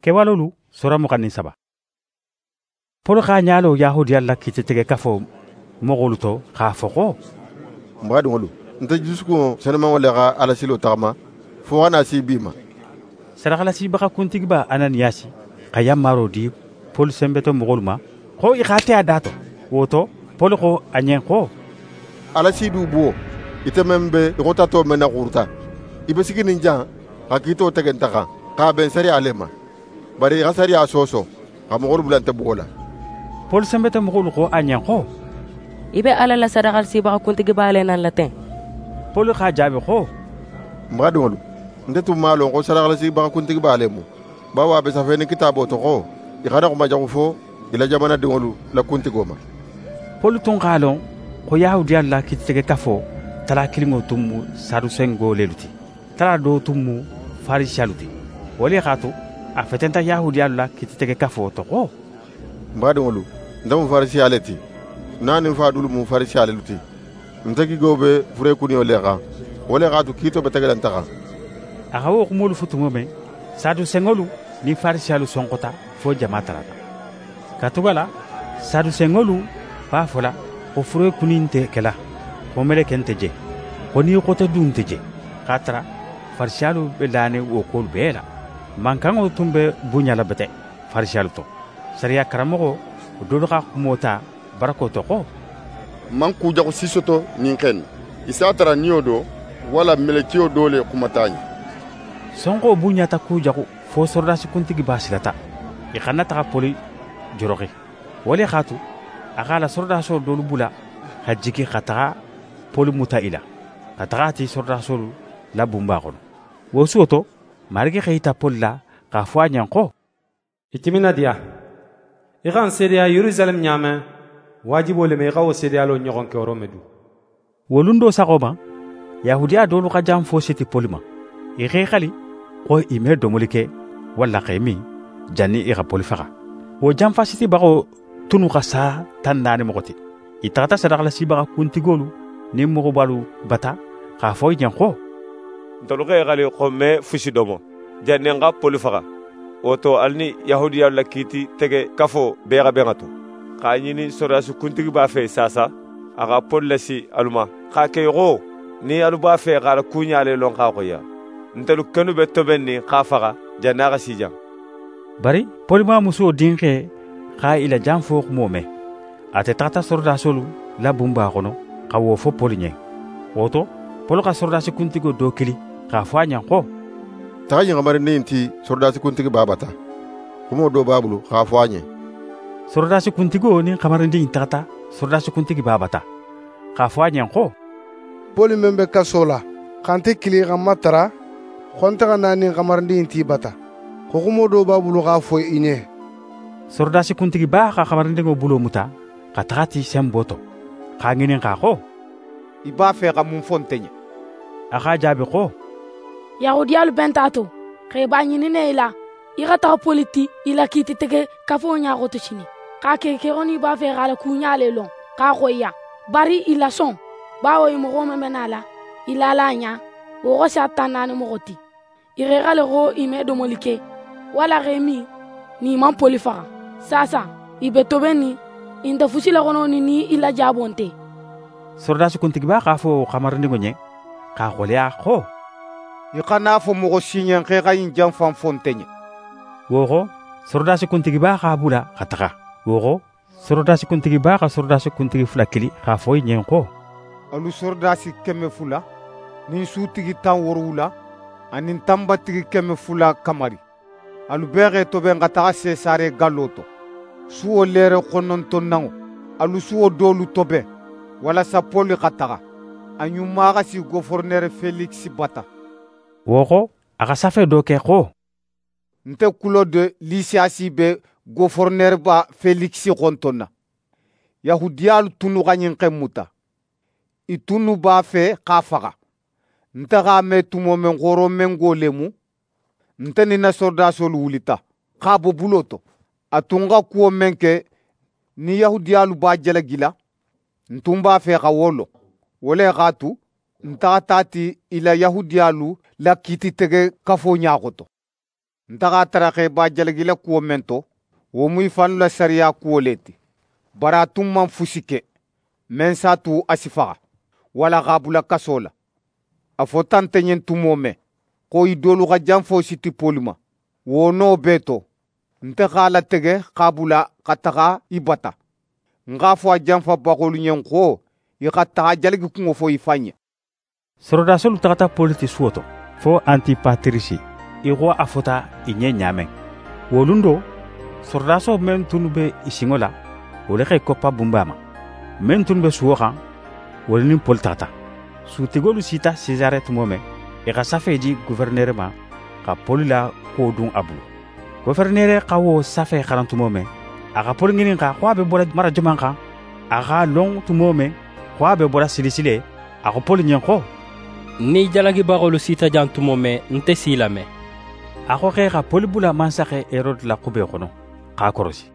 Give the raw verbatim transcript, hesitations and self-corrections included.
kewalolu sora mukanin saba polo ka nyalo yahudi alla kiti tege kafo mogolu to ka foko mbadi ngolu nta jusuko senema wala ga ala silo tama fo wana si bima sarakala si baka kuntigba ananiasi kayam maro di pol sembeto mogolma ko i khate adato woto polo ko anyen ko ala si du bo itemembe rotato mena kurta ibesiki ninja akito tegentaka ka ben sari alema bari gasari asoso ka mogol bulante bugola pol sembeto mogol ko anyen ko ibe ala la sarakal si baka kuntigba ale nan latin polo ka jabe ko mbadi ngolu ndetu malo ko sarakala si baka kuntigba alemu bawa be safene kitabo to ko ikana ko majago fo ila jamana dingolu la kuntigoma polo ton kalon ko yahudi alla kitege kafo tala kilimo tumu sadu sengo leluti tala do tumu farishaluti wali khatu a fetenta yahudi alla kitege kafo to ko mbadi ngolu ndam farishaleti nani fadulu mu farishaluti ntaki gobe fure kuni olega wali khatu kito betegelan taka akawo kumulu futumo me sadu sengolu ni farishalu sonkota fo jamatarata katubala sadu sengolu fa fola ko fure kuninte kala ko mele kenteje ko ni ko to dunteje katra farshalu belane wo ko bela mankango tumbe bunyala bete farshalu to sariya karamogo dodo ka mota barako to ko man ku jago sisoto ninken isatara niodo wala melekio dole kumatani songo bunyata ku jago fo sordasi kuntigi basilata e khanata ka poli jorogi wali khatu akala sordaso dolu bula hajiki khata poli mutaila katati sordaso la bumba kono wo soto marge khayta polla ka fo anyanko itimina dia iran sedia Jerusalem nyama wajibo le me gawo sedia lo nyogon ke romedu wolundo sagoba yahudiya dolu ka jam fo seti polima e khali ko ime domolike walla khemi janni e poli faga wo jam fasiti bago tunu kasa tandane mokoti itata sadakala sibaga kuntigolu ni mogo balu bata ka foy nyanko ndoluge gali khomme fushi domo janne nga poli faga oto alni yahudiya la kiti tege kafo bega bengatu ka nyini sorasu kuntigi ba fe sasa aga pollasi aluma ka ke go ni aluba fe gara kunyale lon ka ko ya ndelu kanu be tobenni ka faga jannaga sijam bari polima muso dinke ka ila jam fo mome ate tata sorda solu la bumba kono ka wo fo polinye woto polo ka sorda si kuntigo do kili ka fanya ko ta yin amare ninti sorda si kuntigo babata kumo do babulu ka fanye sorda si kuntigo ni kamare ndin tata sorda si kuntigo babata ka fanya ko poli membe kasola kante kili gamatara khonta nani kamare ndin ti bata ko kumo do babulu ka fo inye sordasi kuntigi ba ka kamarinde ngo bulo muta ka tagati semboto ka nginen ka ko iba fe ka mun fontenye aka jabe ko yahudiyalu bentato ke ba nyini ne ila ira ta politi ila kiti tege ka fo nya go to chini ka ke ke oni ba fe gala kunya le lon ka go ya bari ila son ba o mo go memenala ila la nya o go sa tanane mo goti ire gale go ime do molike wala remi ni man poli faga sasa ibe tobeni inda fusila gono ni ni ila jabonte sordasi kuntigi ba ka fo kamarinde ngo nye ka golya ko ikana fo mo go sinyen ke ga yin jam fam fontenye wogo sordasi kuntigi ba ka bula kataka wogo sordasi kuntigi ba ka sordasi kuntigi flakili ka fo nyen ko alu sordasi kemme fula ni sutigi tan worula anin tambatigi kemme fula kamari alu bere to ben gata se sare galoto suo lere konon tonango alu suo dolu tobe wala sa poli gata anyu maga si gouverneur Felix bata woko aka safe do ke ko nte kulo de lisiasi be gouverneur ba Felix kontona yahudiyalu tunu ganyin kemuta itunu ba fe kafaga nta ga metumo men goro men golemu nteni na sordasol wulita kabo buloto atunga kuo menke ni yahudiyalu ba jela gila ntumba fe ka wolo wole gatu nta tati ila yahudiyalu la kiti tege kafo nyagoto ntaxa tara xe ba jalagila kuwo men to wo muy fanu la sariya kuwo le ti bara tun man fusi ke men sa tu a si faxa wala xa bula kaso la a fo tante ɲen tumo me xo i dolu xa janfo siti poli ma wo no be to nte xa la tege xa bula xa taxa i bata nxa fo a janfa baxolu ɲen xo i xa taxa jalagi kunŋo fo i fa ɲe. sorodasolu taxata poli ti suwo to fo antipatirisi i xo a fota i ɲe ɲamen wolun do sorodaso men tunu be i siŋo la wo le xe koppa bunba ma men tunu be suwo xan wolu nin poli taxata suutigolu sita sesare tumo men i xa safe di guverinere ma xa poli la kuwo dun a bulu guverinere xa wo safe xaran tumo men a xa poli ŋinin xa xo a be bora mara joman xan a xa lon tumo men xo a be bora silisile a xo poli ɲen xo ni jalagibaxolu sita jan tumo me nte si lame a xo xe xa poli bula mansaxe erode la xube xono x'a korosi